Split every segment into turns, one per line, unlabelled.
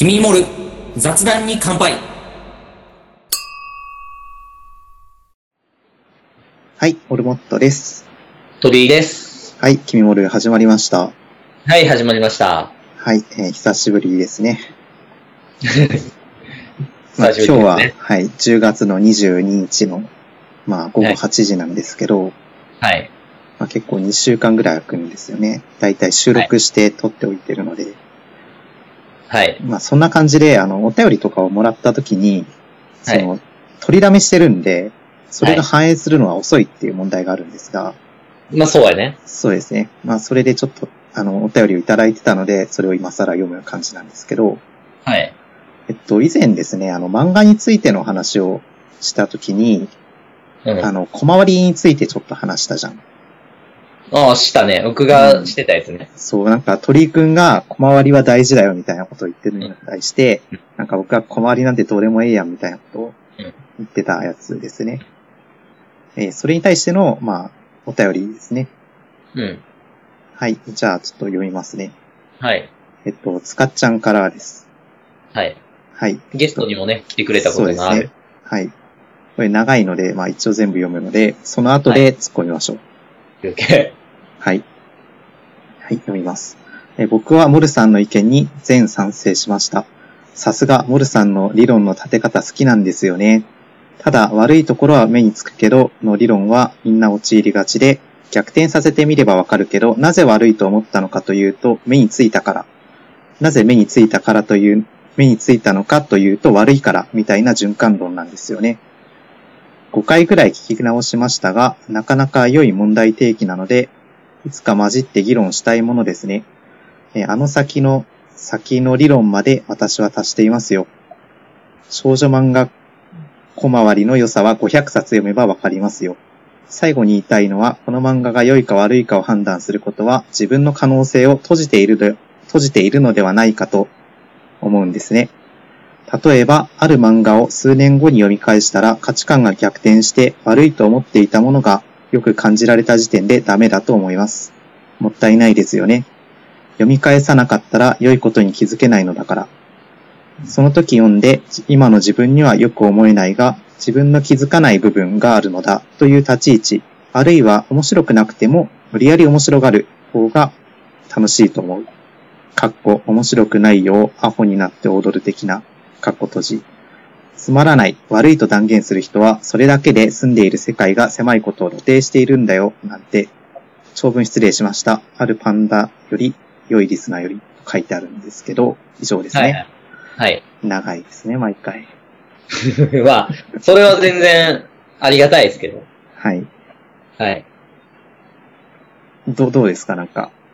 君に盛る雑談に乾杯。
はい、オルモットです。
鳥居です。
はい、君盛る始まりました。
はい、始まりました。
はい、久しぶりですね。
久しぶりですね。
今日は、はい、10月の22日の、午後8時なんですけど、
はい。
結構2週間ぐらい空くんですよね。だいたい収録して撮っておいてるので。
はい。
そんな感じで、お便りとかをもらった時に、取りだめしてるんで、それが反映するのは遅いっていう問題があるんですが。
そうやね。
そうですね。それでちょっと、お便りをいただいてたので、それを今更読む感じなんですけど。
はい。
以前ですね、漫画についての話をした時に、小回りについてちょっと話したじゃん。
ああ、したね。僕がしてたやつね。
そう、鳥居くんが小回りは大事だよみたいなことを言ってるのに対して、僕は小回りなんてどうでもええやんみたいなことを言ってたやつですね。それに対しての、お便りですね。
うん。
はい。じゃあ、ちょっと読みますね。
はい。
つかっちゃんからです。
はい。
はい。
ゲストにもね、来てくれたことがある。
そうですね。はい。これ長いので、一応全部読むので、その後で突っ込みましょう。
OK。
はい。はい、読みます。僕はモルさんの意見に全賛成しました。さすがモルさんの理論の立て方好きなんですよね。ただ悪いところは目につくけどの理論はみんな陥りがちで、逆転させてみればわかるけど、なぜ悪いと思ったのかというと目についたから。なぜ目についたのかというと悪いからみたいな循環論なんですよね。5回くらい聞き直しましたが、なかなか良い問題提起なので、いつか混じって議論したいものですね。先の理論まで私は達していますよ。少女漫画小回りの良さは500冊読めばわかりますよ。最後に言いたいのは、この漫画が良いか悪いかを判断することは、自分の可能性を閉じているのではないかと思うんですね。例えば、ある漫画を数年後に読み返したら価値観が逆転して悪いと思っていたものがよく感じられた時点でダメだと思います。もったいないですよね。読み返さなかったら良いことに気づけないのだから。その時読んで今の自分にはよく思えないが自分の気づかない部分があるのだという立ち位置、あるいは面白くなくても無理やり面白がる方が楽しいと思う。面白くないよアホになって踊る的な閉じ。つまらない、悪いと断言する人は、それだけで住んでいる世界が狭いことを露呈しているんだよ、なんて、長文失礼しました。あるパンダより、良いリスナーより、と書いてあるんですけど、以上ですね。
はい。
長いですね、毎回。
それは全然、ありがたいですけど。
はい。
はい。
どうですか、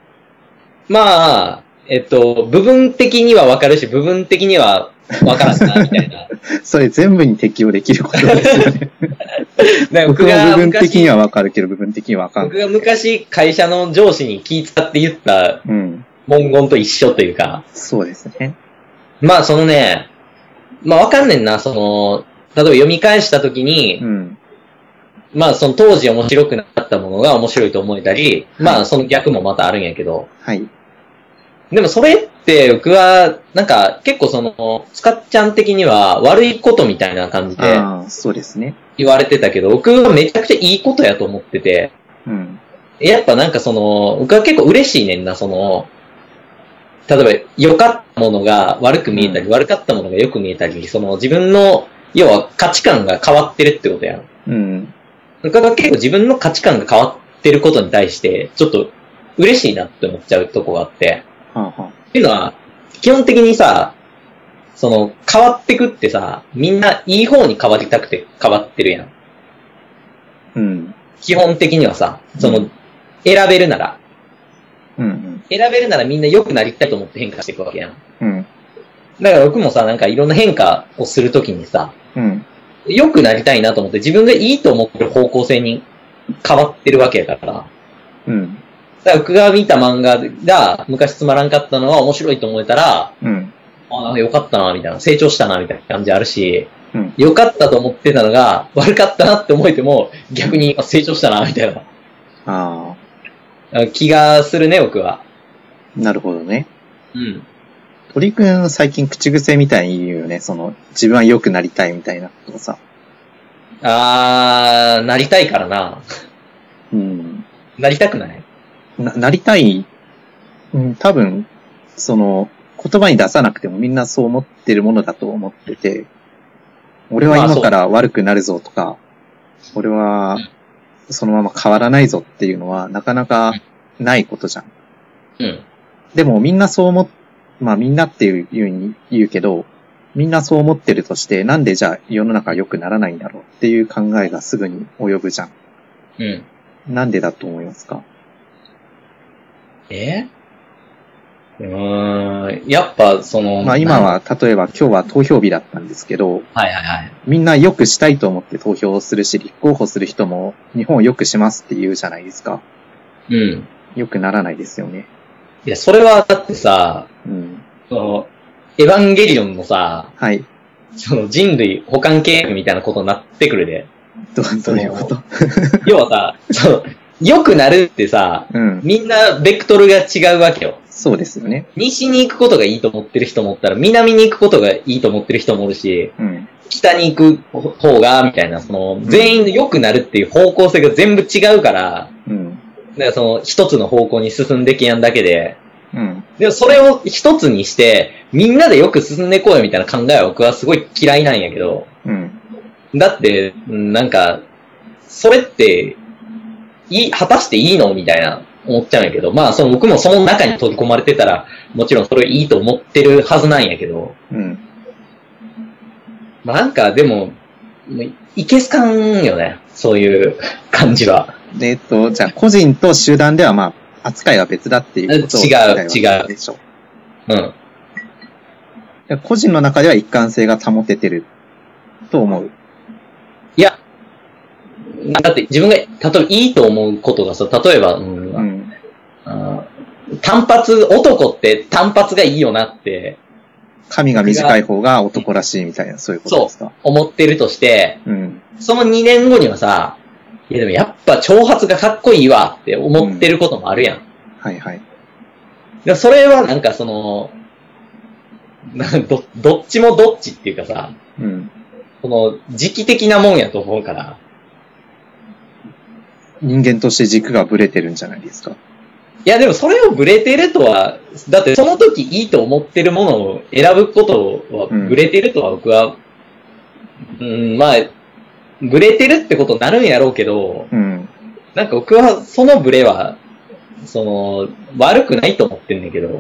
部分的にはわかるし、部分的にはわからんな、みたいな。
それ全部に適用できることですよね。僕は部分的にはわかるけど、部分的にはわかんない。
僕が昔会社の上司に気使って言った文言と一緒というか。
そうですね。
わかんねんな、例えば読み返したときに、その当時面白くなかったものが面白いと思えたり、その逆もまたあるんやけど。
はい。
でもそれって僕は、結構スカッちゃん的には悪いことみたいな感じで、
そうですね。
言われてたけど、僕はめちゃくちゃいいことやと思ってて、やっぱ僕は結構嬉しいねんな、例えば良かったものが悪く見えたり、悪かったものが良く見えたり、自分の、要は価値観が変わってるってことやん。僕は結構自分の価値観が変わってることに対して、ちょっと嬉しいなって思っちゃうとこがあって。っていうのは、基本的にさ、変わってくってさ、みんないい方に変わりたくて変わってるやん。基本的にはさ、選べるなら。選べるならみんな良くなりたいと思って変化していくわけやん。だから僕もさ、いろんな変化をするときにさ、良くなりたいなと思って自分がいいと思ってる方向性に変わってるわけやから。だから僕が見た漫画が昔つまらんかったのは面白いと思えたら、良かったな、みたいな。成長したな、みたいな感じあるし、良かったと思ってたのが悪かったなって思えても逆に成長したな、みたいな。気がするね、僕は。
なるほどね。 鳥くん最近口癖みたいに言うよね。自分は良くなりたいみたいなことさ。
なりたいからな。
うん。
なりたくない？
なりたい、多分、言葉に出さなくてもみんなそう思ってるものだと思ってて、俺は今から悪くなるぞとか、俺はそのまま変わらないぞっていうのはなかなかないことじゃん。
うん。
でもみんなそうみんなっていう風に言うけど、みんなそう思ってるとして、なんでじゃあ世の中良くならないんだろうっていう考えがすぐに及ぶじゃん。
うん。
なんでだと思いますか？
やっぱ
今は、例えば今日は投票日だったんですけど、
はいはいはい。
みんな良くしたいと思って投票をするし、立候補する人も日本を良くしますって言うじゃないですか。
うん。
良くならないですよね。
いや、それはだってさ、
うん。
エヴァンゲリオンのさ、
はい。
人類補完計画みたいなことになってくるで。
どういうこと？
要はさ、良くなるってさ、
うん、
みんなベクトルが違うわけよ。
そうですよね。
西に行くことがいいと思ってる人もおったら、南に行くことがいいと思ってる人もおるし、
うん、
北に行く方が、みたいな、全員で良くなるっていう方向性が全部違うから、
うん、
だから一つの方向に進んでけやんだけで、
うん、
でもそれを一つにして、みんなでよく進んでいこうよみたいな考えは僕はすごい嫌いなんやけど、
うん、
だって、なんか、それって、果たしていいのみたいな思っちゃうんやけど、まあ僕もその中に閉じ込まれてたら、もちろんそれいいと思ってるはずなんやけど、
うん。
まあなんかでも、いけすかんよね、そういう感じは。
じゃあ個人と集団ではまあ、扱いは別だっていうことを
違う。
でしょ。
うん。
個人の中では一貫性が保ててると思う。
いや、だって自分が、例えばいいと思うことがさ、例えば、男って単発がいいよなって。
髪が短い方が男らしいみたいな、そういうことですか？
そう、思ってるとして、
うん、
その2年後にはさ、いやでもやっぱ長髪がかっこいいわって思ってることもあるやん。
はいはい。
でそれはなんかどっちもどっちっていうかさ、時期的なもんやと思うから。
人間として軸がブレてるんじゃないですか。
いやでもそれをブレてるとは、だってその時いいと思ってるものを選ぶことはブレてるとは僕は、まあ、ブレてるってことになるんやろうけど、なんか僕はそのブレは、悪くないと思ってんねんけど、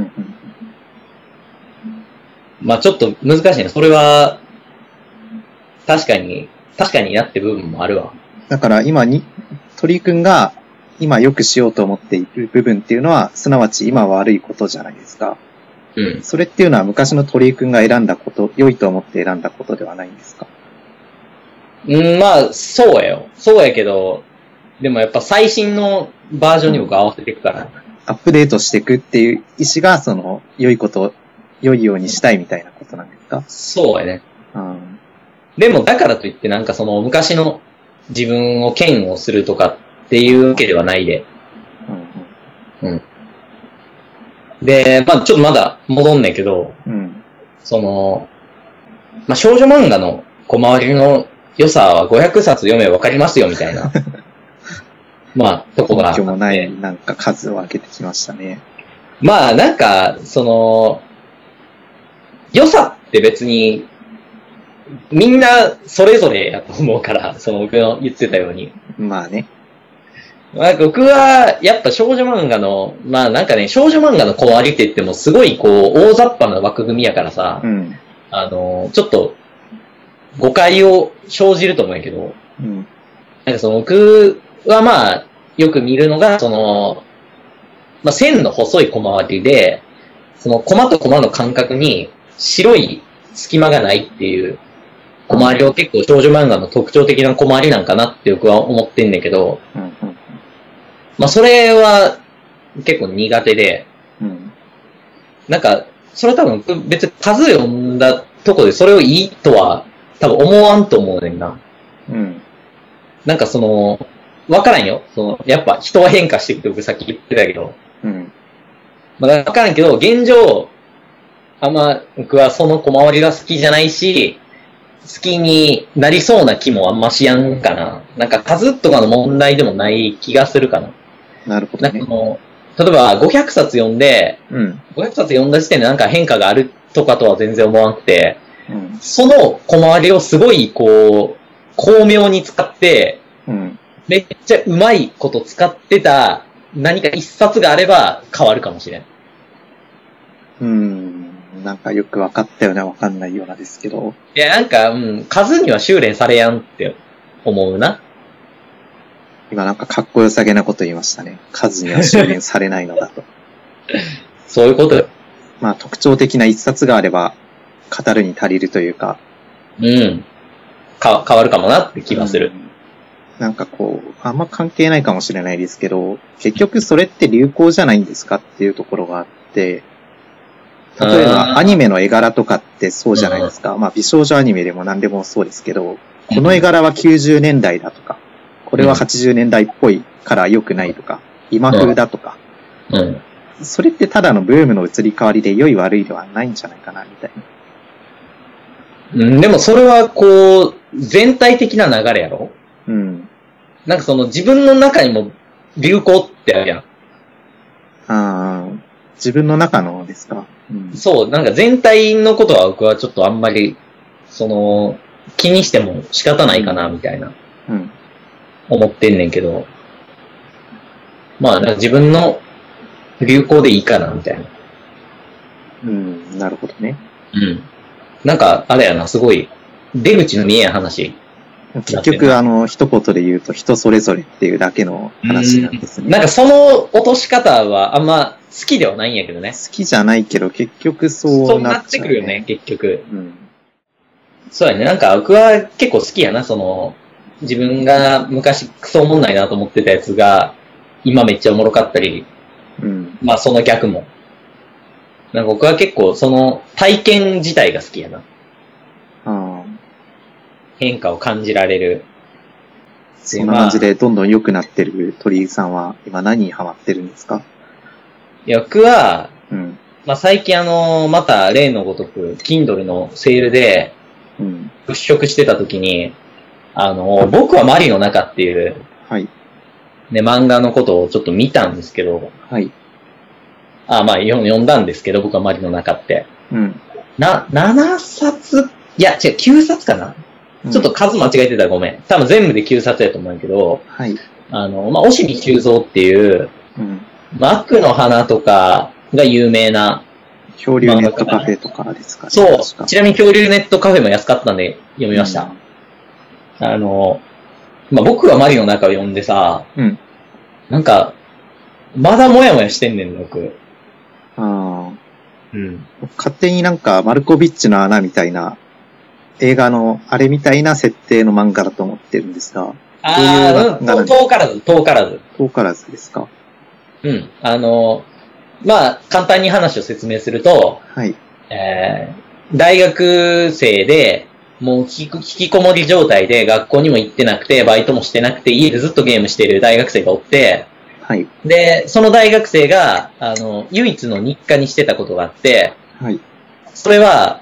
まあちょっと難しいね。それは、確かになって部分もあるわ。
だから今鳥居くんが今良くしようと思っている部分っていうのは、すなわち今悪いことじゃないですか。
うん。
それっていうのは昔の鳥居くんが選んだこと、良いと思って選んだことではないんですか？
まあ、そうやけど、でもやっぱ最新のバージョンに僕合わせていくから。
アップデートしていくっていう意思が、良いことを、良いようにしたいみたいなことなんですか？
そうやね。でもだからといってなんか昔の自分を嫌悪するとかっていうわけではないで。で、まあちょっとまだ戻んねんけど、まあ少女漫画の小回りの良さは500冊読めばわかりますよみたいな。まあ、とこがあって。
根拠もないなんか数を上げてきましたね。
まあなんか、良さって別に、みんなそれぞれやと思うから、僕の言ってたように。
まあね。
まあ僕は、やっぱ少女漫画の、まあなんかね、少女漫画の小割りって言ってもすごい大雑把な枠組みやからさ、ちょっと、誤解を生じると思うんやけど、なんか僕はまあ、よく見るのが、まあ線の細い小回りで、コマとコマの間隔に白い隙間がないっていう小回りを結構少女漫画の特徴的な小回りなんかなって僕は思ってんねんけど、まあそれは結構苦手で、なんか、それは多分別に数読んだとこでそれをいいとは多分思わんと思うねんな。なんかわからんよ。やっぱ人は変化していくって僕さっき言ってたけど。まあわからんけど、現状、 あんま僕はその小回りが好きじゃないし、好きになりそうな気もあんましやんかな。なんか数とかの問題でもない気がするかな。
なるほどね。
なんか例えば500冊読んで、500冊読んだ時点でなんか変化があるとかとは全然思わなくて、その小回りをすごいこう、巧妙に使って、めっちゃうまいこと使ってた何か一冊があれば変わるかもしれん。
なんかよく分かったような分かんないようなですけど。
いや、なんか、数には修練されやんって思うな。
今なんかかっこよさげなこと言いましたね。数には修練されないのだと。
そういうことよ。
まあ特徴的な一冊があれば語るに足りるというか。
変わるかもなって気がする。
なんかこう、あんま関係ないかもしれないですけど、結局それって流行じゃないんですかっていうところがあって、例えばアニメの絵柄とかってそうじゃないですか。まあ美少女アニメでも何でもそうですけど、この絵柄は90年代だとか、これは80年代っぽいから良くないとか、今風だとか、それってただのブームの移り変わりで良い悪いではないんじゃないかなみたい
な。でもそれはこう、全体的な流れやろ？なんかその自分の中にも流行ってあるやん。
自分の中のですか？
そう、なんか全体のことは僕はちょっとあんまり、気にしても仕方ないかな、みたいな。思ってんねんけど。まあ、自分の流行でいいかな、みたいな。
なるほどね。
なんか、あれやな、すごい、出口の見えや話。
結局、一言で言うと人それぞれっていうだけの話なんですね。
なんかその落とし方はあんま好きではないんやけどね。
好きじゃないけど、結局そうなっちゃう、ね。そうなってくるよね、
結局。そうやね、なんか僕は結構好きやな、自分が昔クソおもんないなと思ってたやつが、今めっちゃおもろかったり、まあその逆も。なんか僕は結構その体験自体が好きやな。変化を感じられる。
そんな感じでどんどん良くなってる鳥居さんは今何にハマってるんですか？
いや、僕は、まあ最近また例のごとく Kindle のセールで物色してた時に、僕はマリの中っていう、ね、漫画のことをちょっと見たんですけど、まあ読んだんですけど、僕はマリの中って。7冊いや、違う、9冊かな、ちょっと数間違えてたらごめん。多分全部で9冊やと思うんやけど、まあ、押見久蔵っていう、悪の花とかが有名な、
恐竜ネットカフェとかですかね。
そう。ちなみに恐竜ネットカフェも安かったんで読みました。まあ、僕はマリの中を読んでさ、なんか、まだもやもやしてんねん、僕。
勝手になんか、マルコビッチの穴みたいな、映画の、あれみたいな設定の漫画だと思ってるんですが。
遠からず。遠
からずですか？
まあ、簡単に話を説明すると、大学生で、もう引きこもり状態で学校にも行ってなくて、バイトもしてなくて、家でずっとゲームしている大学生がおって、で、その大学生が、唯一の日課にしてたことがあって、それは、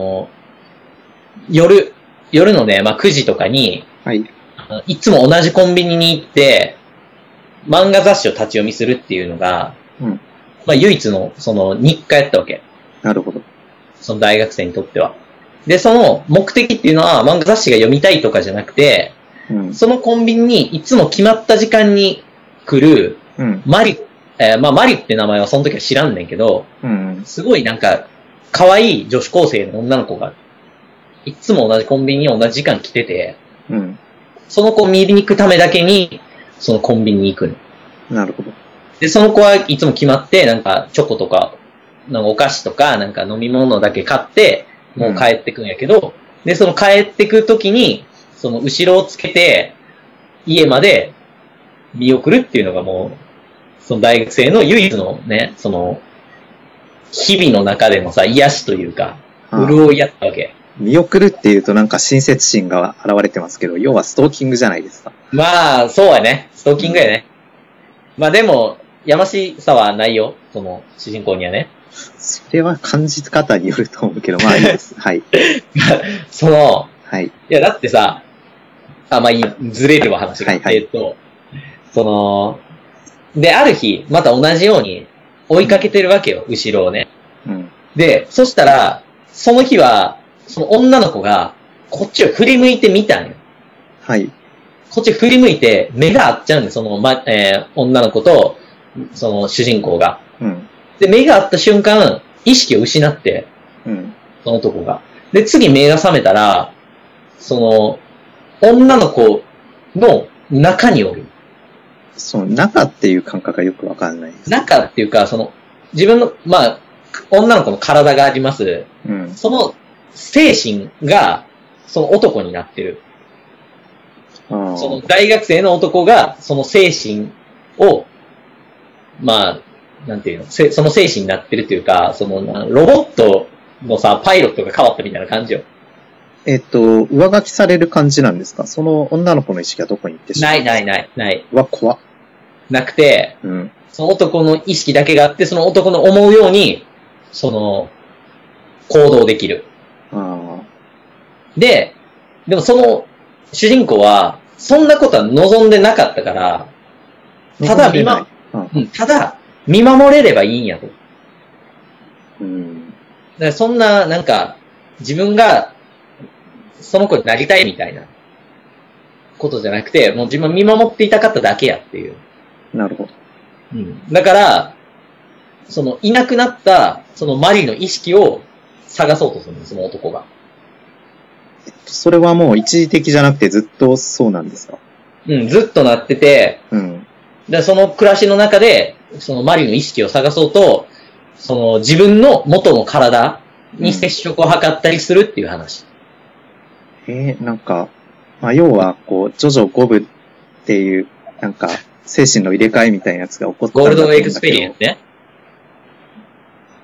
夜のね、まあ、9時とかに、いつも同じコンビニに行って、漫画雑誌を立ち読みするっていうのが、まあ、唯一の、日課やったわけ。
なるほど。
その大学生にとっては。で、その目的っていうのは、漫画雑誌が読みたいとかじゃなくて、そのコンビニにいつも決まった時間に来る、マリ、まあ、マリって名前はその時は知らんねんけど、すごいなんか、可愛い女子高生の女の子が、いつも同じコンビニに同じ時間来てて、その子を見に行くためだけに、そのコンビニに行くの。
なるほど。
で、その子はいつも決まって、なんか、チョコとか、なんかお菓子とか、なんか飲み物だけ買って、もう帰ってくんやけど、で、その帰ってく時に、その後ろをつけて、家まで見送るっていうのがもう、その大学生の唯一のね、日々の中でのさ、癒しというか、潤いやったわけ。
見送るっていうとなんか親切心が現れてますけど、要はストーキングじゃないですか。
まあ、そうやね。ストーキングやね。まあでも、やましさはないよ。その、主人公にはね。
それは感じ方によると思うけど、まあいいです。はい。
はい。いや、だってさ、まあいい、ずれるわ話が。はいはい、で、ある日、また同じように追いかけてるわけよ、後ろをね。うん。で、そしたら、その日は、その女の子が、こっちを振り向いてみたんよ。
はい。
こっち振り向いて、目が合っちゃうんで、その、女の子と、その主人公が。うん。で、目が合った瞬間、意識を失って、うん。その男が。で、次目が覚めたら、その、女の子の中におる。
その中っていう感覚がよくわかんないです。
中っていうか、その、自分の、まあ、女の子の体があります。うん。その精神が、その男になってる。その大学生の男が、その精神を、まあ、なんていうの、その精神になってるっていうか、その、ロボットのさ、パイロットが変わったみたいな感じよ。
上書きされる感じなんですか？その女の子の意識はどこに行ってしまう？
ない。
怖っ。
なくて、うん、その男の意識だけがあって、その男の思うように、その、行動できる。でもその、主人公は、そんなことは望んでなかったから、ただ見守れればいいんやと。うん。だからそんな、なんか、自分が、その子になりたいみたいな、ことじゃなくて、もう自分見守っていたかっただけやっていう。
なるほど。
うん。だから、その、いなくなった、そのマリの意識を探そうとするんです、その男が。
それはもう一時的じゃなくてずっとそうなんですか？
うん、ずっとなってて、うん。で、その暮らしの中で、そのマリの意識を探そうと、その自分の元の体に接触を図ったりするっていう話。
なんか、まあ、要は、こう、ジョジョ5部っていう、なんか、精神の入れ替えみたいなやつが起こったんだけど。
ゴールドエクスペリエンスね。
うん。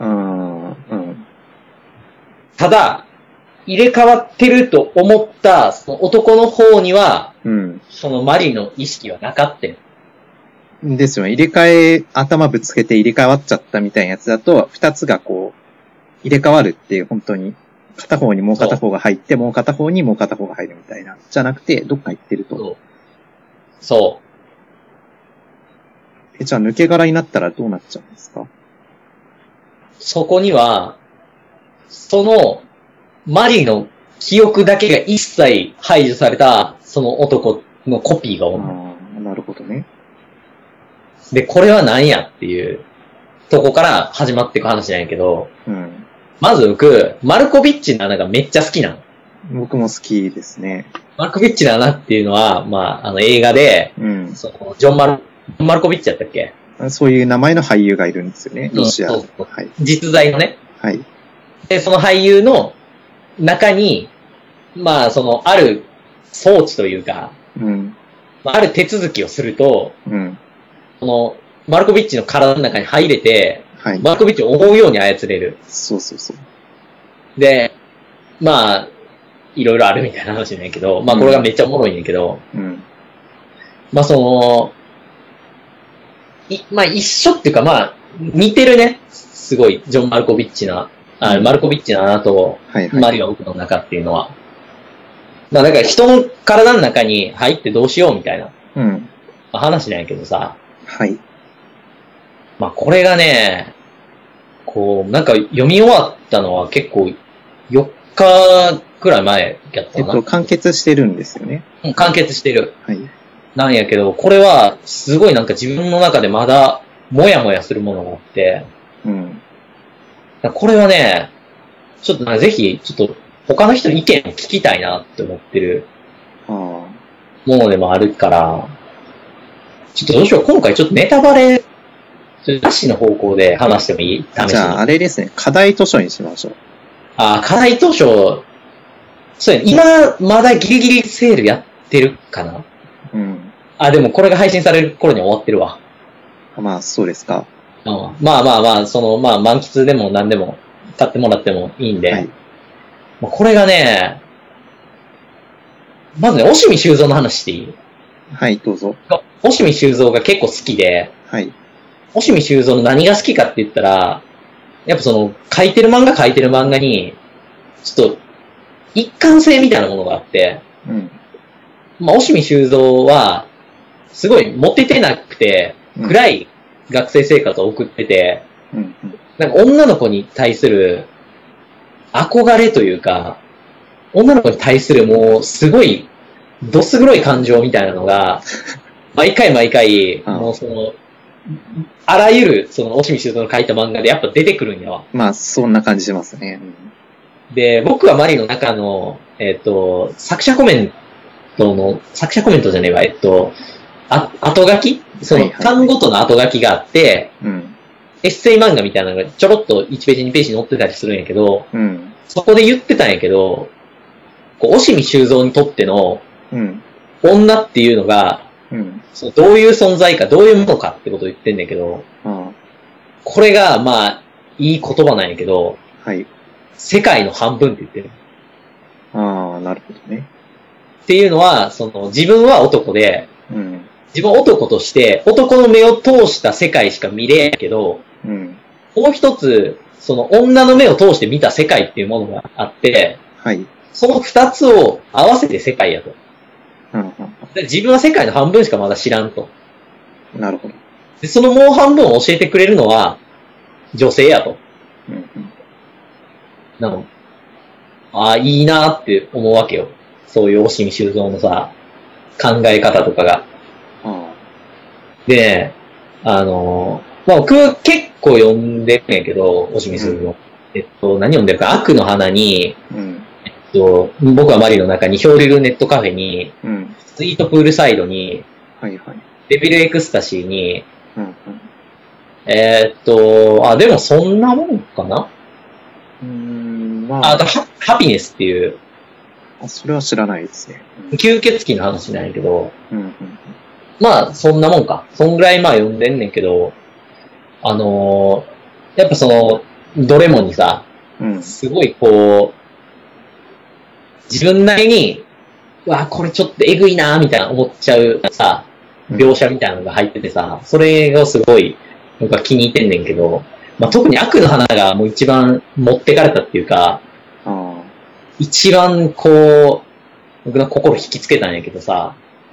ただ、入れ替わってると思った、その男の方には、うん、そのマリの意識はなかったよ。
ですよね。頭ぶつけて入れ替わっちゃったみたいなやつだと、二つがこう、入れ替わるっていう、本当に、片方にもう片方が入って、もう片方にもう片方が入るみたいな。じゃなくて、どっか行ってると。
そう。
じゃあ抜け殻になったらどうなっちゃうんですか？
そこには、その、マリの記憶だけが一切排除された、その男のコピーがおる。
なるほどね。
で、これは何やっていうとこから始まっていく話なんやけど、うん、まず僕、マルコビッチの穴がめっちゃ好きなの。
僕も好きですね。
マルコビッチの穴っていうのは、まあ、映画で、うん、そのジョン・マルコビッチやったっけ？
そういう名前の俳優がいるんですよね、ロシア。そう
そう、はい。実在のね。
はい。
で、その俳優の中に、まあ、その、ある装置というか、うん、ある手続きをすると、うん、その、マルコビッチの体の中に入れて、はい、マルコビッチを思うように操れる。
そうそうそう。
で、まあ、いろいろあるみたいな話なんやけど、まあこれがめっちゃおもろいんやけど、うん、まあその、まあ一緒っていうかまあ、似てるね。すごい、ジョン・マルコビッチの、マルコビッチの穴と、マリオ奥の中っていうのは。だから人の体の中に入ってどうしようみたいな、うん、話なんやけどさ。
はい。
まあこれがね、こう、なんか読み終わったのは結構4日くらい前やったかな。
完結してるんですよね。
うん、完結してる。
はい。
なんやけど、これはすごいなんか自分の中でまだもやもやするものがあって、うん。これはね、ちょっとぜひ、ちょっと他の人の意見を聞きたいなって思ってるものでもあるから、ちょっとどうしよう、今回ちょっとネタバレなしの方向で話してもいい？試しに。
じゃあ、あれですね、課題図書にしましょう。
課題図書、そうやね、今、まだギリギリセールやってるかな？うん。でもこれが配信される頃には終わってるわ。
まあ、そうですか。
まあ、その、まあ、満喫でも何でも買ってもらってもいいんで。はい。まあ、これがね、まずね、押見修造の話していい？
はい、どうぞ。
押見修造が結構好きで、
はい。
押見修造の何が好きかって言ったら、 やっぱその、書いてる漫画に、ちょっと、一貫性みたいなものがあって、うん。まあ、押見修造は、すごいモテてなくて、暗い学生生活を送ってて、うん。なんか女の子に対する憧れというか、女の子に対するもうすごい、どす黒い感情みたいなのが、毎回、もうその、あらゆる、その、押見修造の書いた漫画でやっぱ出てくるんやわ。
まあ、そんな感じしますね。
で、僕はマリの中の、作者コメントじゃねえわ、後書きその、巻ごとの後書きがあって、エッセイ漫画みたいなのがちょろっと1ページ2ページに載ってたりするんやけど、そこで言ってたんやけど、こう、押見修造にとっての、女っていうのが、そのどういう存在か、どういうものかってことを言ってんだけど、これが、まあ、いい言葉なんやけど、世界の半分って言ってる。
ああ、なるほどね。
っていうのは、その、自分は男で、自分は男として、男の目を通した世界しか見れんけど、もう一つ、その女の目を通して見た世界っていうものがあって、その二つを合わせて世界やと。自分は世界の半分しかまだ知らんと。
なるほど。
で、そのもう半分を教えてくれるのは、女性やと。なの。ああ、いいなって思うわけよ。そういう押見修造のさ、考え方とかが。で、まあ、僕結構読んでるんやけど、押見修造。何読んでるか、悪の花に、僕はマリの中に、漂流るネットカフェに、スイートプールサイドに、デビルエクスタシーに、でもそんなもんかなあとハピネスっていう。
それは知らないですね。
吸血鬼の話なんやけど、まあ、そんなもんか。そんぐらいまあ読んでんねんけど、やっぱその、どれもにさ、すごいこう、自分なりに、うわ、これちょっとえぐいなみたいな思っちゃうさ、描写みたいなのが入っててさ、それがすごい、僕は気に入ってんねんけど、まあ、特に悪の花がもう一番持ってかれたっていうか、一番こう、僕の心引きつけたんやけどさ、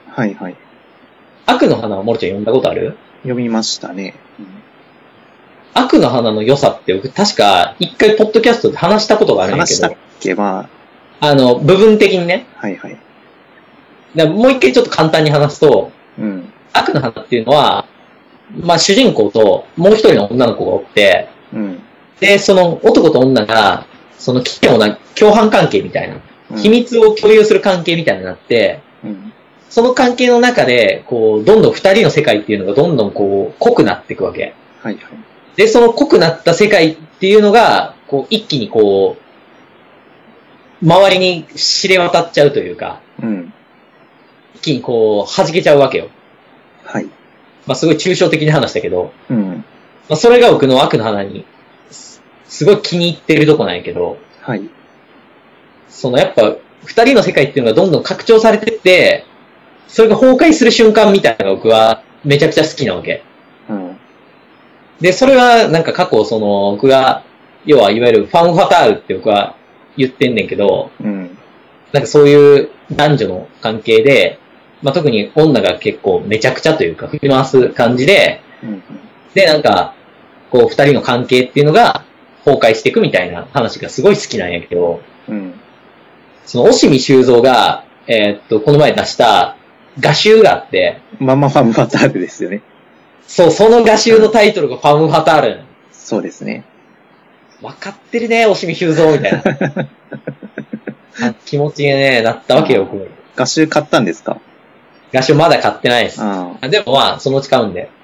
悪の花はモルちゃん読んだことある？
読みましたね。
悪の花の良さって僕確か一回ポッドキャストで話したことがあるんやけど。
話したっけ？ま
あ、部分的にね。もう一回ちょっと簡単に話すと、悪の花っていうのは、まあ主人公ともう一人の女の子がおって、で、その男と女が、その奇妙な共犯関係みたいな、秘密を共有する関係みたいになって、その関係の中で、こう、どんどん二人の世界っていうのがどんどんこう、濃くなっていくわけ。で、その濃くなった世界っていうのが、こう、一気にこう、周りに知れ渡っちゃうというか、一気にこう、弾けちゃうわけよ。まあ、すごい抽象的な話だけど、まあ、それが僕の悪の花に、すごい気に入ってるとこなんやけど、そのやっぱ、二人の世界っていうのがどんどん拡張されてって、それが崩壊する瞬間みたいなのが僕はめちゃくちゃ好きなわけ。で、それはなんか過去その僕が、要はいわゆるファンファタールって僕は言ってんねんけど、なんかそういう男女の関係で、まあ、特に女が結構めちゃくちゃというか振り回す感じで、で、なんか、こう二人の関係っていうのが崩壊していくみたいな話がすごい好きなんやけど、その押見修造が、この前出した画集があって、
ママファンファタールですよね。
そう、その画集のタイトルがファンファタール。
そうですね。
わかってるね、押見修造みたいな。気持ちにね、なったわけよ、僕。
画集買ったんですか？
画集まだ買ってないです。でもまあ、そのうち買うんで。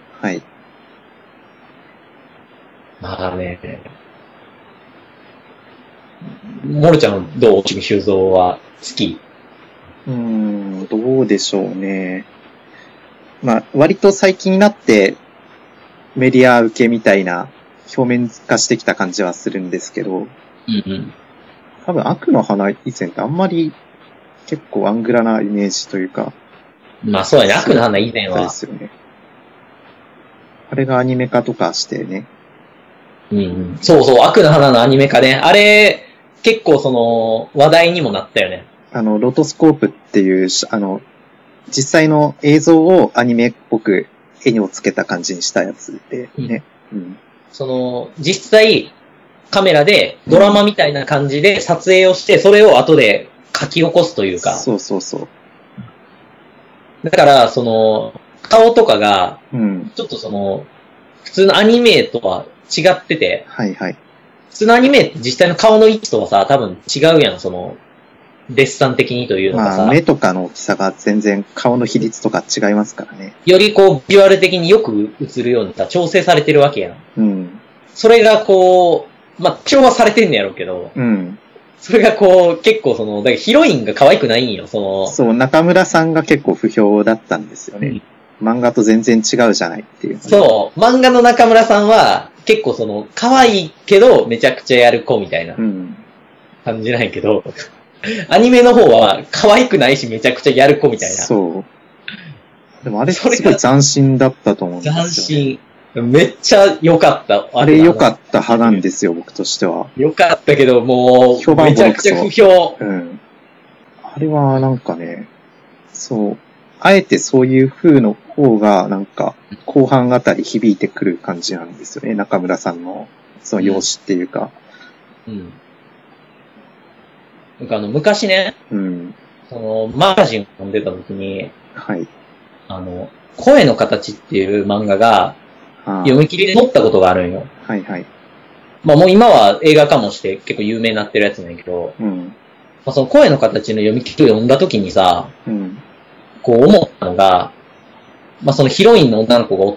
まあね。モルちゃんどう？押見修造は好き？
どうでしょうね。まあ、割と最近になってメディア受けみたいな表面化してきた感じはするんですけど、多分悪の花以前ってあんまり結構アングラなイメージというか。
まあそうやね、悪の花以前は。
そうですよね。あれがアニメ化とかしてね、
うん。そうそう、悪の花のアニメ化ね。あれ、結構その、話題にもなったよね。
ロトスコープっていう、実際の映像をアニメっぽく絵をつけた感じにしたやつでね。うん。
その、実際、カメラでドラマみたいな感じで撮影をして、それを後で書き起こすというか。
そうそうそう。
だから、その、顔とかが、ちょっとその、普通のアニメとは違ってて、
はいはい。
普通のアニメって実際の顔の位置とはさ、多分違うやん、その、デッサン的にというのがさ。
目とかの大きさが全然顔の比率とか違いますからね。
よりこう、ビジュアル的によく映るようにさ、調整されてるわけやん。
うん。
それがこう、まあ、調和されてんねやろうけど、
うん。
それがこう、結構その、だからヒロインが可愛くないんよ、その。
そう、中村さんが結構不評だったんですよね。漫画と全然違うじゃないっていう、ね。
そう、漫画の中村さんは、結構その、可愛いけど、めちゃくちゃやる子みたいな感じないけど、アニメの方は、可愛くないし、めちゃくちゃやる子みたいな。
そう。でもあれすごい斬新だったと思うんですよ、ね。
斬新。めっちゃ良かった。
あれ良かった派なんですよ、僕としては。
良かったけど、もう、めちゃくちゃ不評。
うん。あれはなんかね、そう、あえてそういう風の方が、なんか、後半あたり響いてくる感じなんですよね、中村さんの、その容姿っていうか。
うん。なんか昔ね、
うん。
その、マガジンを読んでた時に、
はい。
声の形っていう漫画が、読み切りで載ったことがあるんよ。
はいはい。
まあもう今は映画化もして結構有名になってるやつなんやけど、
うん。
まあその声の形の読み切りを読んだ時にさ、
うん。
こう思ったのが、まあそのヒロインの女の子がおって、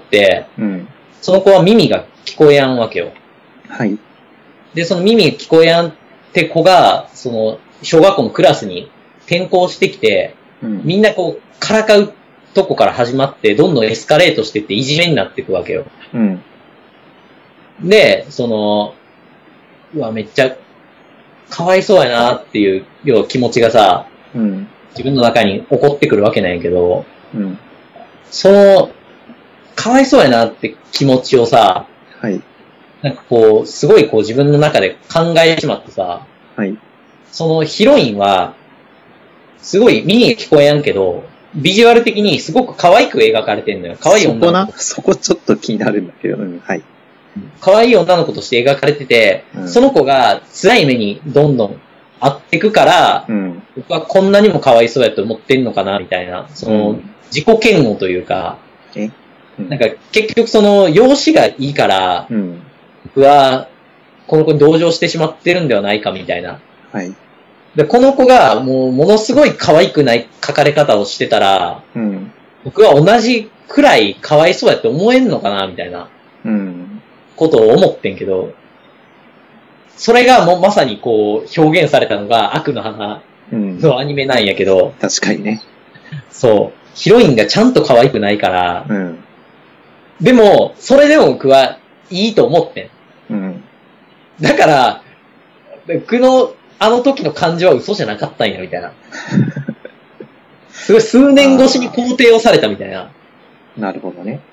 うん。
その子は耳が聞こえやんわけよ。
はい。
で、その耳が聞こえやんって子が、その、小学校のクラスに転校してきて、うん、みんなこう、からかうとこから始まって、どんどんエスカレートしてっていじめになっていくわけよ。
うん。
で、その、うわ、めっちゃ、かわいそうやなっていう、要は気持ちがさ、
うん、
自分の中に起こってくるわけなんやけど、
うん、
その、かわいそうやなって気持ちをさ、
はい。
なんかこう、すごいこう自分の中で考えてしまってさ、
はい。
そのヒロインは、すごい耳に聞こえやんけど、ビジュアル的にすごく可愛く描かれてんのよ。可愛い女の子。
そこちょっと気になるんだけど、はい。
可愛い女の子として描かれてて、その子が辛い目にどんどん遭っていくから、僕はこんなにも可哀想やと思ってんのかな、みたいな、その、自己嫌悪というか、なんか結局その、容姿がいいから、僕は、この子に同情してしまってるんではないか、みたいな。
はい。
で、この子がもうものすごい可愛くない描かれ方をしてたら、僕は同じくらい可哀想やって思えんのかなみたいな、ことを思ってんけど、それがもうまさにこう表現されたのが悪の花のアニメなんやけど、
確かにね。
そう。ヒロインがちゃんと可愛くないから、でも、それでも僕はいいと思ってん。だから、僕のあの時の感情は嘘じゃなかったんや、みたいな。すごい数年越しに肯定をされたみたいな。
なるほどね。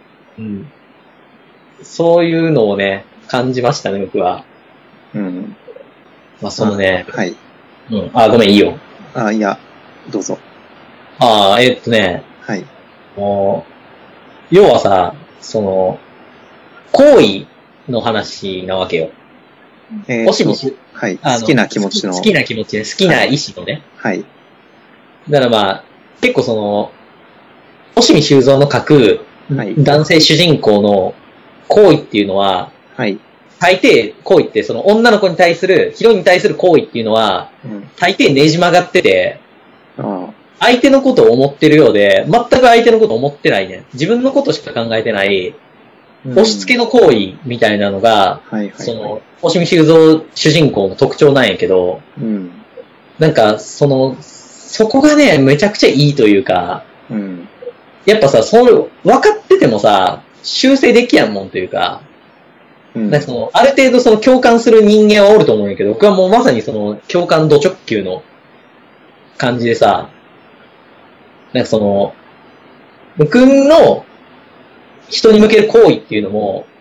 そういうのをね、感じましたね、僕は。まあ、そのね。
はい。
ごめん、いいよ。
いや、どうぞ。
はい。もう、要はさ、その、行為の話なわけよ。もしも
はい。好きな気持ちの。
好きな気持ちね。好きな意志のね。
はい。
だからまあ、結構その、押見修造の書く、男性主人公の行為っていうのは、
はい。
大抵行為ってその女の子に対する、ヒロインに対する行為っていうのは、大抵ねじ曲がってて、相手のことを思ってるようで、全く相手のことを思ってないね。自分のことしか考えてない、押し付けの行為みたいなのが、その、押見修造主人公の特徴なんやけど、なんか、そこがね、めちゃくちゃいいというか、やっぱさ、分かっててもさ、修正できやんもんというか、なんかその、ある程度その共感する人間はおると思うんやけど、僕はもうまさにその、共感度直球の感じでさ、なんかその、僕の人に向ける行為っていうのも、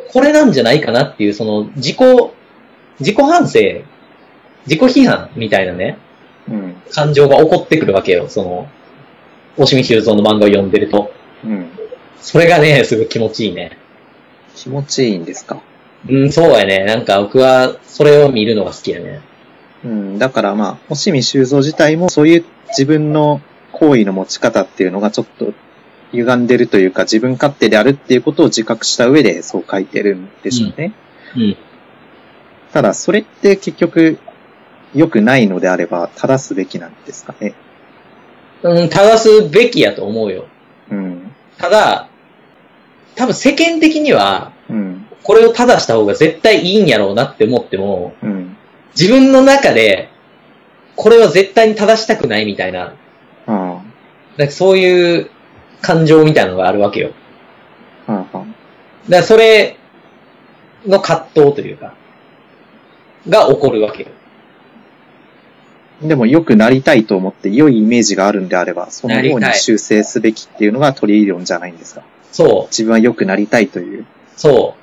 これなんじゃないかなっていう、その自己反省、自己批判みたいなね、感情が起こってくるわけよ。その、押見修造の漫画を読んでると。それがね、すごい気持ちいいね。
気持ちいいんですか？
そうやね。なんか僕はそれを見るのが好きやね。
だからまあ、押見修造自体もそういう自分の行為の持ち方っていうのがちょっと歪んでるというか、自分勝手であるっていうことを自覚した上でそう書いてるんでしょうね。ただ、それって結局良くないのであれば正すべきなんですかね。
正すべきやと思うよ。ただ、多分世間的には、これを正した方が絶対いいんやろうなって思っても、自分の中で、これは絶対に正したくないみたいな、なんかそういう感情みたいなのがあるわけよ。だからそれの葛藤というか、が起こるわけよ。
でも良くなりたいと思って良いイメージがあるんであれば、そのように修正すべきっていうのが鳥理論じゃないんですか。
そう。
自分は良くなりたいという。
そう。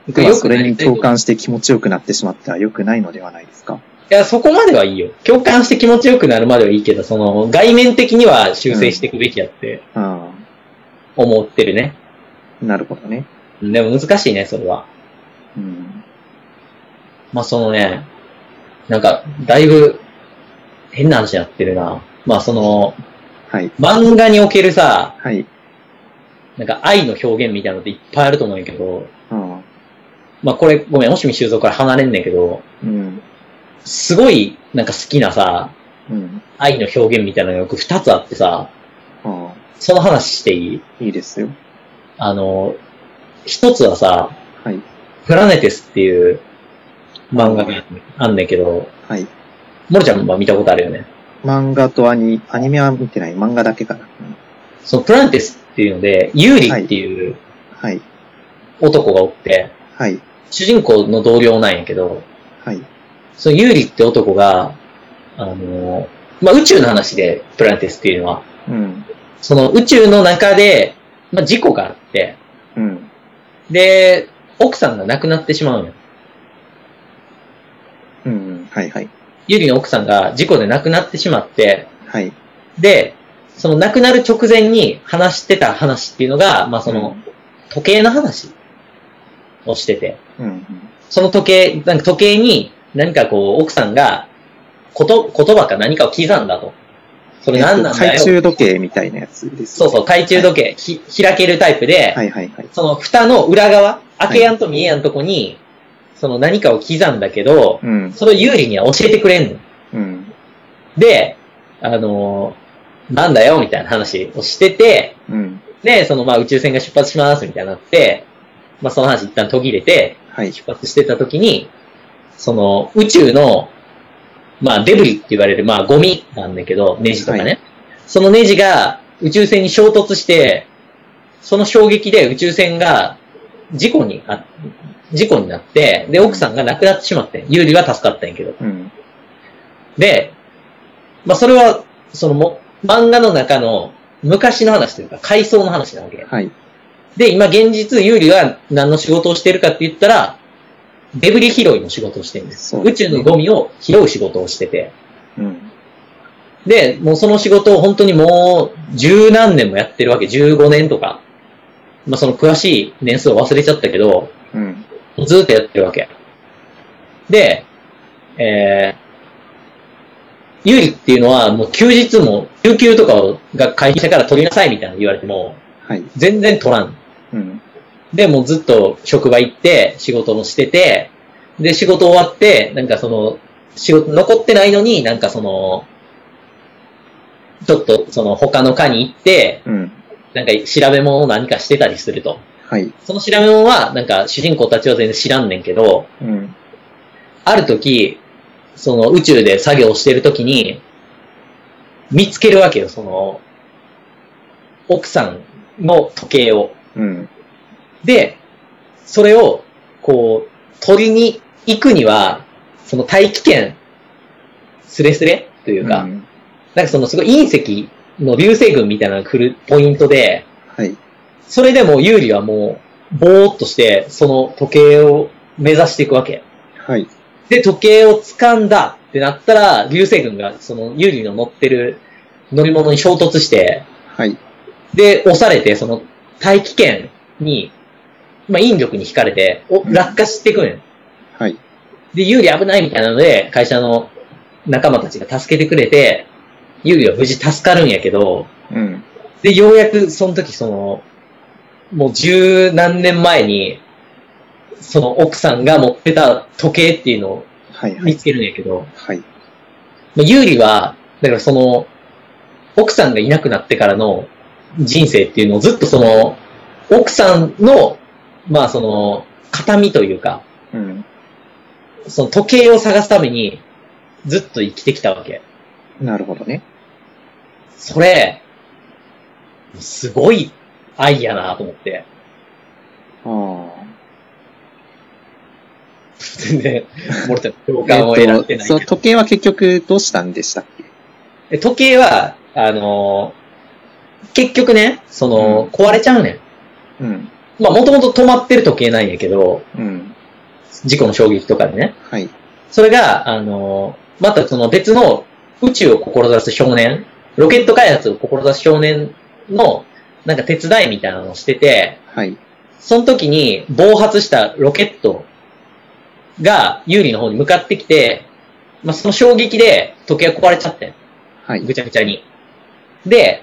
ではそれに共感して気持ちよくなってしまったら良くないのではないですか。
いや、そこまではいいよ。共感して気持ちよくなるまではいいけど、その、外面的には修正していくべきやって、思ってるね。
なるほどね。
でも難しいね、それは。まあ、そのね、なんか、だいぶ、変な話になってるな。まあ、その、漫画におけるさ、なんか愛の表現みたいなのっていっぱいあると思うんやけど、まあこれごめん、押見修造から離れんねんけど、すごいなんか好きなさ、愛の表現みたいなのがよく2つあってさ、その話していい？
いいですよ。
一つはさ、プラネテスっていう漫画があんねんけど、モルちゃんは見たことあるよね。
漫画とアニメは見てない。漫画だけかな。
そのプラネテスっていうので、ユーリっていう男がおって、主人公の同僚なんやけど、そのユーリって男が、まあ、宇宙の話で、プラネテスっていうのは、その宇宙の中で、まあ、事故があって、で、奥さんが亡くなってしまうんよ。ユーリの奥さんが事故で亡くなってしまって、で、その亡くなる直前に話してた話っていうのが、まあその、時計の話をしてて、その時計に何かこう、奥さんが言葉か何かを刻んだと。それ何なんだよ。
懐中時計みたいなやつです、
そうそう、懐中時計、開けるタイプで、その蓋の裏側、開けやんと見えやんとこに、その何かを刻んだけど、それを有利には教えてくれんの。で、なんだよみたいな話をしてて、で、そのまあ宇宙船が出発しますみたいになって、まあその話一旦途切れて、出発してた時に、その宇宙の、まあデブリって言われる、まあゴミなんだけど、ネジとかね。そのネジが宇宙船に衝突して、その衝撃で宇宙船が事故になって、で、奥さんが亡くなってしまって、ユーリは助かったんやけど。で、まあそれは、その漫画の中の昔の話というか、回想の話なわけ。で、今現実、ユーリは何の仕事をしてるかって言ったら、デブリ拾いの仕事をしてるんです。宇宙のゴミを拾う仕事をしてて。で、もうその仕事を本当にもう十何年もやってるわけ。15年とか。まあその詳しい年数を忘れちゃったけど、ずっとやってるわけ。で、ユーリっていうのはもう休日も、有給とかが会社から取りなさいみたいなの言われても、全然取らん。で、もうずっと職場行って仕事もしてて、で、仕事終わって、なんかその、仕事残ってないのになんかその、ちょっとその他の課に行って、なんか調べ物を何かしてたりすると。その調べ物はなんか主人公たちは全然知らんねんけど、ある時、その宇宙で作業してる時に、見つけるわけよ、その、奥さんの時計を。で、それを、こう、取りに行くには、その大気圏、スレスレというか、なんかそのすごい隕石の流星群みたいなのが来るポイントで、それでもユーリはもぼーっとして、その時計を目指していくわけ。
はい。
で、時計を掴んだってなったら、流星群がそのユーリの乗ってる乗り物に衝突して、
はい。
で、押されて、その大気圏に、まあ、引力に惹かれて、落下していくんよ。
はい。
で、ユーリ危ないみたいなので、会社の仲間たちが助けてくれて、ユーリは無事助かるんやけど、
うん。
で、ようやくその時もう十何年前に、その奥さんが持ってた時計っていうのを見つけるんやけど、
はい。
ユーリは、だから奥さんがいなくなってからの人生っていうのをずっと奥さんの、まあ形見というか、
うん。
その時計を探すためにずっと生きてきたわけ。
なるほどね。
それ、すごい愛やなと思って。
ああ。
全然、森田の共感を得られてない。
そう、時計は結局どうしたんでしたっ
け？時計は、結局ね、壊れちゃうねん。うん。まあ、もともと止まってる時計なんやけど、うん。事故の衝撃とかでね。
はい。
それが、また別の宇宙を志す少年、ロケット開発を志す少年の、なんか手伝いみたいなのをしてて、はい。その時に暴発したロケットがユーリの方に向かってきて、まあ、その衝撃で時計が壊れちゃって。はい。ぐちゃぐちゃに。で、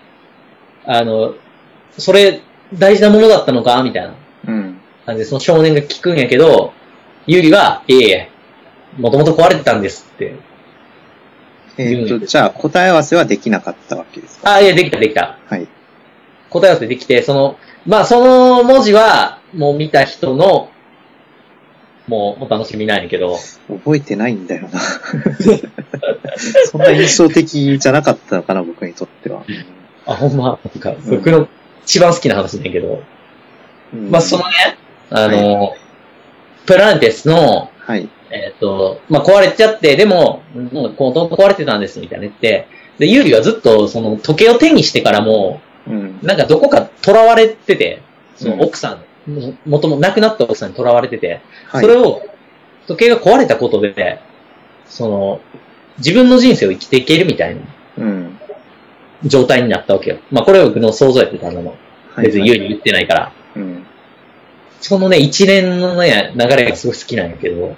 それ大事なものだったのかみたいな。うん。なんでその少年が聞くんやけど、ユーリは、いえいえ、もともと壊れてたんですって。
じゃあ答え合わせはできなかったわけですか？
いや、できたできた。
はい。
答え合わせできて、まあ、その文字は、もう見た人の、もうお楽しみなんやけど。
覚えてないんだよな。そんな印象的じゃなかったのかな、僕にとっては。
ほんま、なんか、僕の一番好きな話だけど。うん、まあ、はい、プラネテスの、はい。まあ、壊れちゃって、でも、もう、壊れてたんです、みたいな言って、で、ユーリはずっと、時計を手にしてからも、うん、なんかどこか囚われてて、奥さん、もとも亡くなった奥さんに囚われてて、はい、それを、時計が壊れたことで、自分の人生を生きていけるみたいな、うん、状態になったわけよ。まあ、これは僕の想像やってたのも、別にユーリ言ってないから。うん、そのね、一連のね、流れがすごい好きなんやけど、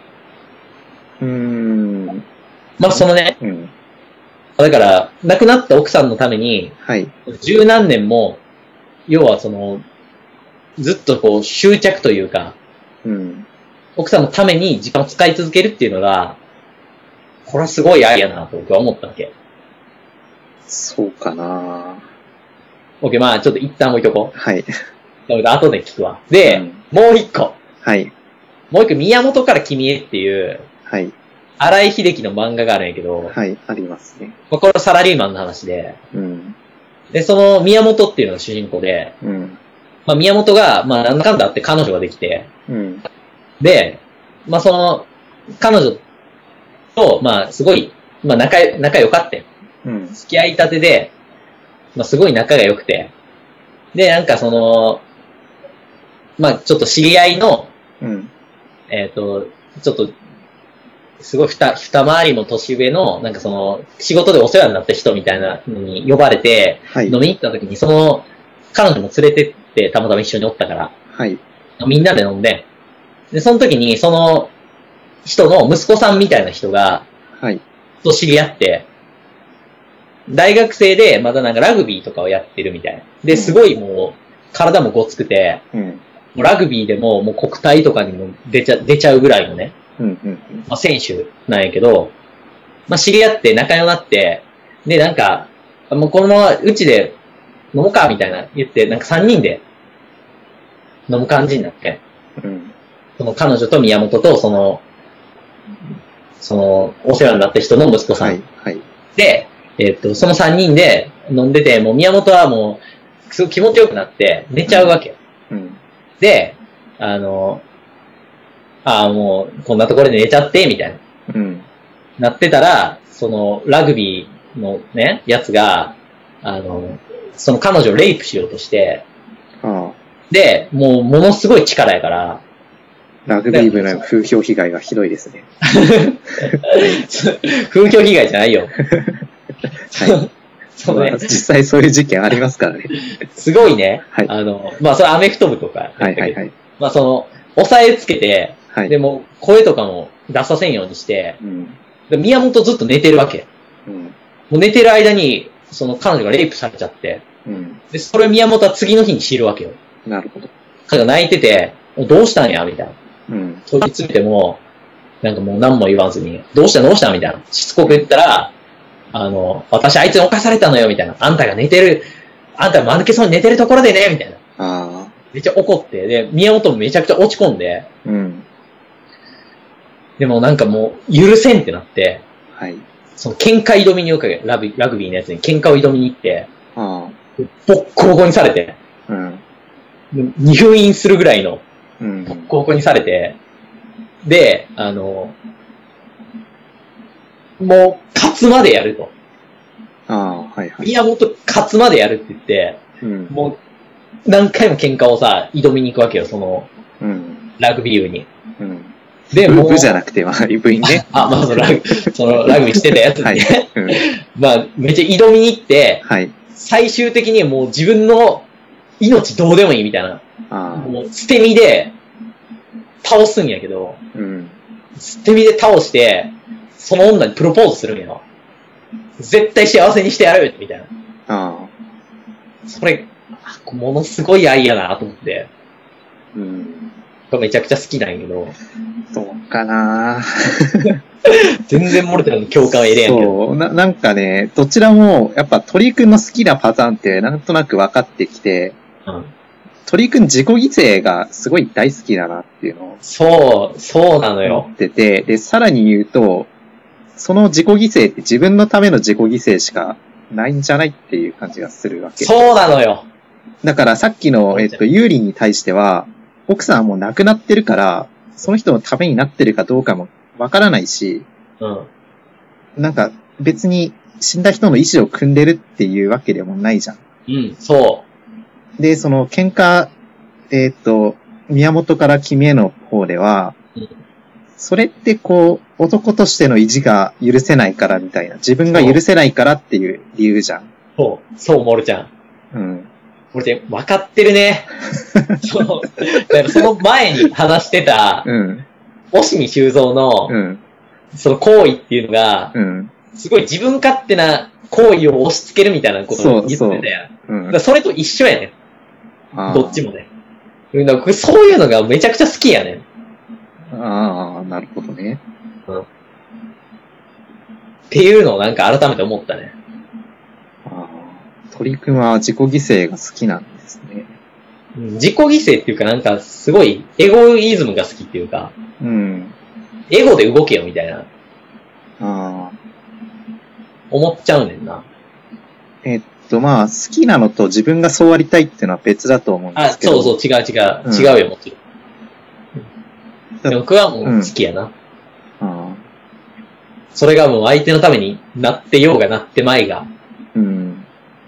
まあ、ね、うん、だから、亡くなった奥さんのために、はい。十何年も、要はずっと執着というか、うん。奥さんのために時間を使い続けるっていうのが、これはすごい愛やなと僕は思ったわけ。
そうかな
ぁ。OK、まあちょっと一旦置いとこう。
はい。
後で聞くわ。で、もう一個。
はい。
もう一個、宮本から君へっていう、
はい。
荒井秀樹の漫画があるんやけど、
はい、ありますね。
これサラリーマンの話で、うん。で、宮本っていうのが主人公で、うん。まあ宮本が、まあなんだかんだあって彼女ができて、うん。で、まあ彼女と、まあすごい、まあ仲良かった。うん。付き合いたてで、まあすごい仲が良くて、で、なんかまあちょっと知り合いの、うん。ちょっと、すごい二回りも年上の、なんか仕事でお世話になった人みたいなのに呼ばれて、はい、飲みに行った時に彼女も連れてって、たまたま一緒におったから、はい。みんなで飲んで、で、その時にその人の息子さんみたいな人が、はい。と知り合って、大学生でまだなんかラグビーとかをやってるみたいな。で、すごいもう、体もごつくて、うん。ラグビーでももう国体とかにも出ちゃうぐらいのね、うんうんうん、まあ、選手なんやけど、まあ、知り合って仲良くなって、で、なんか、もうこのままうちで飲もうかみたいな言って、なんか3人で飲む感じになって、うん、彼女と宮本とお世話になった人の息子さん。はいはい、で、その3人で飲んでて、もう宮本はもう、すごく気持ちよくなって寝ちゃうわけ。うん、で、もう、こんなところで寝ちゃって、みたいな。うん。なってたら、ラグビーのね、やつが、彼女をレイプしようとして、 で、もうものすごい力やから。
ラグビー部の風評被害がひどいですね。
風評被害じゃないよ。
はい。そうね、実際そういう事件ありますからね。
すごいね。
はい。
まあそれアメフト部とか。
はいはいはい。
まあ押さえつけて、はい、でも声とかも出させんようにして、うん、で宮本ずっと寝てるわけ。うん、もう寝てる間に、彼女がレイプされちゃって、うん、で、それ宮本は次の日に知るわけよ。
なるほど。
彼が泣いてて、どうしたんやみたいな。うん。問い詰めても、なんかもう何も言わずに、どうしたみたいな。しつこく言ったら、私あいつに侵されたのよみたいな。あんたが寝てる、あんたが間抜けそうに寝てるところでねみたいな。ああ。めっちゃ怒って、で、宮本もめちゃくちゃ落ち込んで、うん。でもなんかもう、許せんってなって、はい。喧嘩挑みに行くわけ、ラグビーのやつに喧嘩を挑みに行って、ああ。ボッコボコにされて、うん。2封印するぐらいの、ボッコボコにされて、で、もう、勝つまでやると。ああ、はいはい。宮本勝つまでやるって言って、うん、もう、何回も喧嘩をさ、挑みに行くわけよ、うん、ラグビー部に。うん、
で、もう。部じゃなくて、部員ね。
まあ、ラグビーしてたやつにね。はいうん、まあ、めっちゃ挑みに行って、はい、最終的にもう自分の命どうでもいいみたいな。もう捨て身で倒すんやけど、うん、捨て身で倒して、その女にプロポーズするんや。絶対幸せにしてやるみたいな。それ、ものすごい愛やなと思って。うん。めちゃくちゃ好きなんやけど。
そうかな
全然モルテルの共感は得れやんけど。
そう。なんかね、どちらも、やっぱ鳥くんの好きなパターンってなんとなく分かってきて、うん、鳥くん自己犠牲がすごい大好きだなっていうのを。
そうなのよ。
思ってて、で、さらに言うと、その自己犠牲って自分のための自己犠牲しかないんじゃないっていう感じがするわけ。
そうなのよ。
だからさっきの、ユーリに対しては、奥さんはもう亡くなってるから、その人のためになってるかどうかもわからないし、うん。なんか別に死んだ人の意思を組んでるっていうわけでもないじゃん。
うん、そう。
で、喧嘩、宮本から君への方では、うん、それって男としての意地が許せないからみたいな。自分が許せないからっていう理由じゃん。
そう、モルちゃん。うん。モルちゃん、分かってるね。その前に話してた、うん。押見修造の、うん。その行為っていうのが、うん。すごい自分勝手な行為を押し付けるみたいなことを言ってたやん。うん。だからそれと一緒やねん。どっちもね。そういうのがめちゃくちゃ好きやねん。
ああ、なるほどね。うん。
っていうのをなんか改めて思ったね。
ああ、鳥くんは自己犠牲が好きなんですね。
うん、自己犠牲っていうかなんかすごいエゴイズムが好きっていうか。うん。エゴで動けよみたいな。ああ。思っちゃうねんな。
まあ、好きなのと自分がそうありたいっていうのは別だと思うんですけど。
そう、違う、違うよ、もちろん。僕はもう好きやな。うん。それがもう相手のためになってようがなってまいが。うん。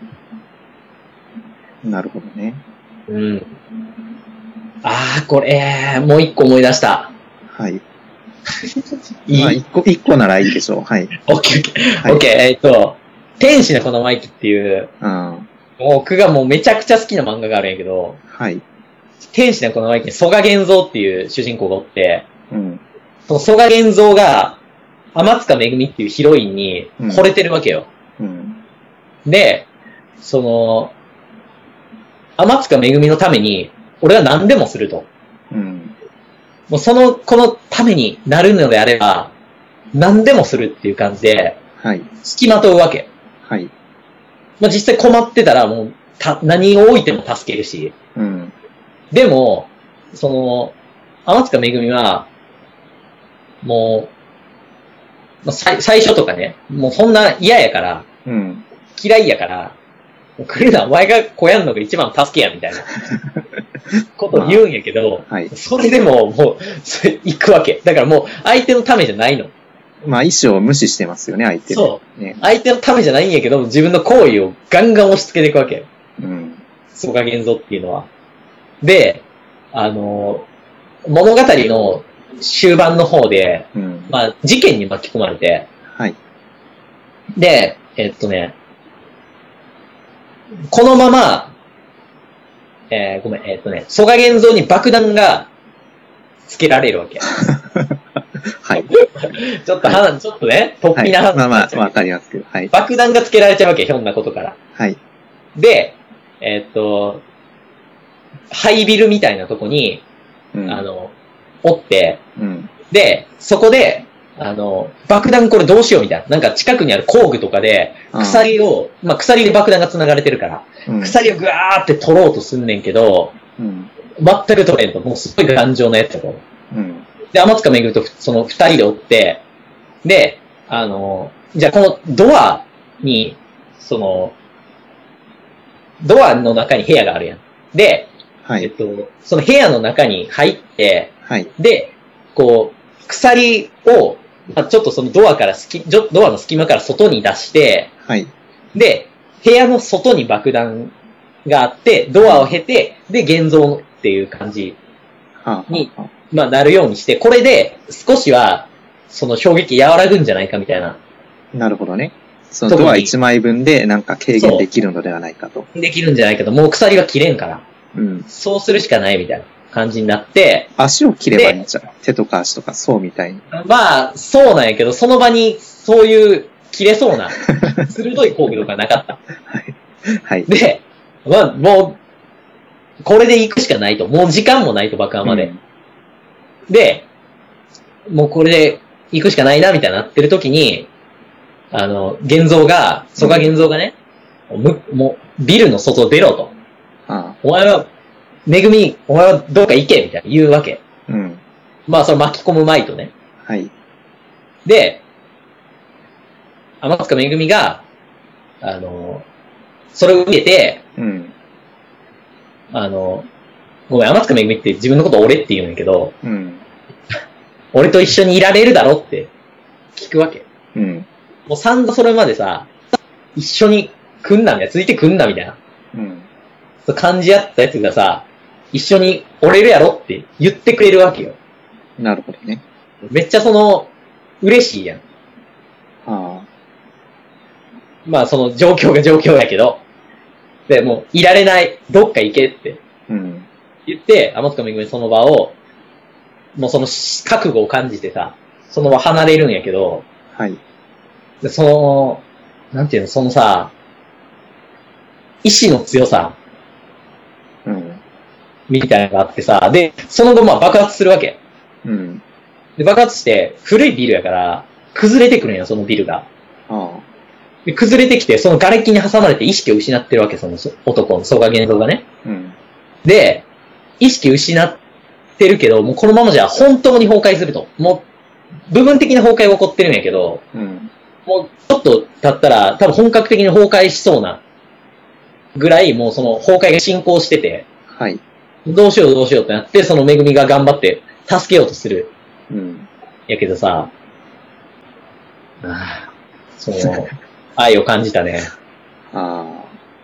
なるほどね。
うん。これ、もう一個思い出した。
はい。まあ、一個ならいいでしょう。はい。
オッケー。天使のこのマイキっていう、うん。僕がもうめちゃくちゃ好きな漫画があるんやけど、はい。天使のこのマイキに曽我源三っていう主人公がおって、うん。その曽我源三が、天塚めぐみっていうヒロインに惚れてるわけよ。うん。で、天塚めぐみのために、俺は何でもすると。うん。もうこのためになるのであれば、何でもするっていう感じで、はい。付きまとうわけ。はい。まあ、実際困ってたらもう、何を置いても助けるし。うん。でも、天塚めぐみは、もう、最初とかね、もうそんな嫌やから、うん。嫌いやから、来るな、お前がこやんのが一番助けや、みたいなことを言うんやけど、まあ、はい。それでも、もう、行くわけ。だからもう、相手のためじゃないの。
まあ、意思を無視してますよね、相手。
そう。ね、相手のためじゃないんやけど、自分の行為をガンガン押し付けていくわけ。うん。曽我源三っていうのは。 で、物語の終盤の方で、まあ、事件に巻き込まれて、
はい。
で、このまま、ごめん、蘇我現像に爆弾がつけられるわけ。
はい。
ちょっとね、突飛な話、
はい。まあまあ、わかりますけど、はい。
爆弾がつけられちゃうわけ、ひょんなことから。
はい。
で、廃ビルみたいなとこに、おって、で、そこで、爆弾これどうしようみたいな。なんか近くにある工具とかで、鎖を、まあ鎖で爆弾が繋がれてるから、鎖をぐわーって取ろうとすんねんけど、全く取れんと、もうすごい頑丈なやつだと。で、天塚めぐるとその二人でおって、で、じゃあこのドアに、ドアの中に部屋があるやん。で、
はい、
その部屋の中に入って、
はい、
で、こう、鎖を、まあ、ちょっとそのドアの隙間から外に出して、
はい、
で、部屋の外に爆弾があって、ドアを経て、で、現像っていう感じに、まあ、なるようにして、これで少しは、その衝撃和らぐんじゃないかみたいな。
なるほどね。そのドア1枚分でなんか軽減できるのではないかと。
できるんじゃないかと。もう鎖は切れんから。そうするしかないみたいな感じになって。
足を切ればいいんじゃん。手とか足とかそうみたいに。
まあ、そうなんやけど、その場にそういう切れそうな、鋭い工具とかなかった。
はい。はい。
で、まあ、もう、これで行くしかないと。もう時間もないと、爆破まで。で、もうこれで行くしかないな、みたいになってる時に、現像が、蘇我現像がね、もう、ビルの外出ろと。お前は、お前はどうか行けみたいな言うわけ。まあ、それ巻き込むまいとね。
はい。
で、天塚めぐみが、それを受けて、ごめん、天塚めぐみって自分のこと俺って言うんやけど、俺と一緒にいられるだろって聞くわけ。もう散々それまでさ、一緒に来んなみたいな、ついてくんなみたいな。感じ合ったやつがさ、一緒におれるやろって言ってくれるわけよ。
なるほどね。
めっちゃ嬉しいやん。まあその状況が状況やけど。で、もういられない、どっか行けって。言って、天塚めぐみその場を、もうその覚悟を感じてさ、その場離れるんやけど、
はい。
で、なんていうの、そのさ、意志の強さ、みたいなのがあってさ、で、その後まあ爆発するわけ。で、爆発して、古いビルやから、崩れてくるんや、そのビルが。で、崩れてきて、その瓦礫に挟まれて意識を失ってるわけ、その男の蘇我現像がね。で、意識失ってるけど、もうこのままじゃ本当に崩壊すると。もう、部分的な崩壊が起こってるんやけど、もうちょっと経ったら、多分本格的に崩壊しそうなぐらい、もうその崩壊が進行してて、
はい。
どうしようってなって、そのめぐみが頑張って助けようとする。やけどさ、愛を感じたね。
な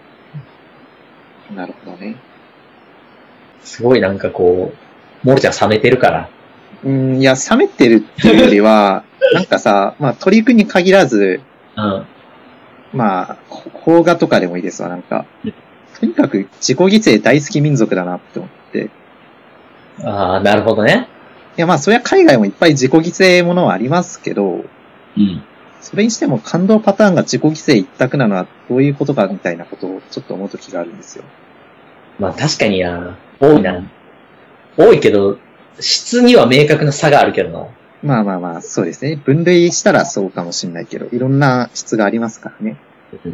るほどね。
すごいなんかこう、モルちゃん冷めてるから。
いや、冷めてるっていうよりは、なんかさ、まあ鳥居くんに限らず、まあ、邦画とかでもいいですわ、なんか。とにかく自己犠牲大好き民族だなって思って。
なるほどね。
いや、まあ、そりゃ海外もいっぱい自己犠牲ものはありますけど、それにしても感動パターンが自己犠牲一択なのはどういうことかみたいなことをちょっと思うときがあるんですよ。
まあ確かにな、多いな。多いけど、質には明確な差があるけどな。
まあ、そうですね。分類したらそうかもしれないけど、いろんな質がありますからね。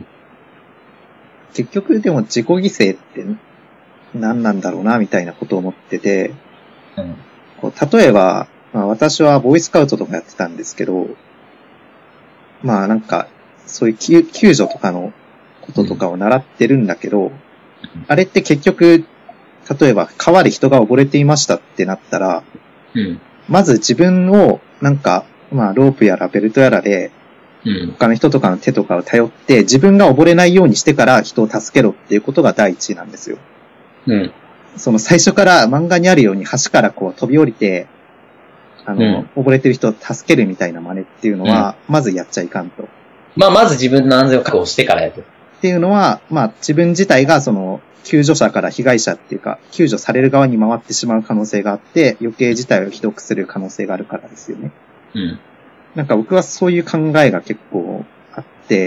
結局でも自己犠牲って何なんだろうなみたいなことを思ってて、例えば、まあ、私はボーイスカウトとかやってたんですけど、まあなんかそういう救助とかのこととかを習ってるんだけど、あれって結局例えば川で人が溺れていましたってなったら、まず自分をなんかまあロープやらベルトやらで他の人とかの手とかを頼って、自分が溺れないようにしてから人を助けろっていうことが第一なんですよ。 その最初から漫画にあるように橋からこう飛び降りて、溺れてる人を助けるみたいな真似っていうのは、まずやっちゃいかんと。
まあ、まず自分の安全を確保してからやる。
っていうのは、まあ、自分自体がその、救助者から被害者っていうか、救助される側に回ってしまう可能性があって、余計事態をひどくする可能性があるからですよね。
うん。
なんか僕はそういう考えが結構あって、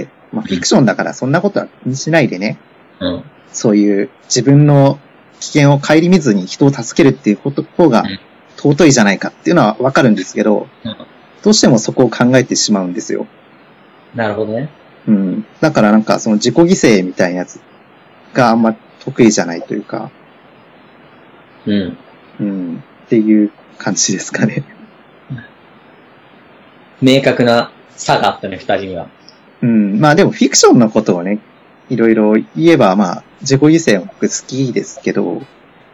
まあ、フィクションだからそんなことは気にしないでね。
うん。
そういう自分の危険を顧みずに人を助けるっていうこと方が尊いじゃないかっていうのはわかるんですけど、どうしてもそこを考えてしまうんですよ。
なるほどね。
うん。だからなんかその自己犠牲みたいなやつがあんま得意じゃないというか。
うん。
うん。っていう感じですかね。
明確な差があったね、二人には。
うん。まあでもフィクションのことをね、いろいろ言えばまあ自己犠牲は僕好きですけど。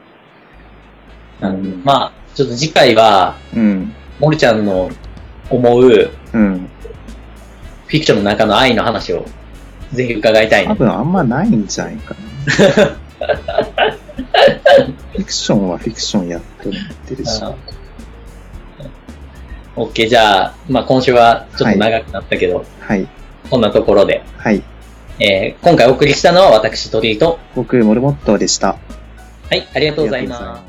まあ、ちょっと次回は、モルちゃんの思う、フィクションの中の愛の話をぜひ伺いたいね。
多分あんまないんじゃないかな。フィクションはフィクションやってるし。
OK、じゃあ、まあ今週はちょっと長くなったけど、
はい。
こんなところで。
はい。
今回お送りしたのは私、鳥居と、
僕、モルモットでした。
はい、ありがとうございます。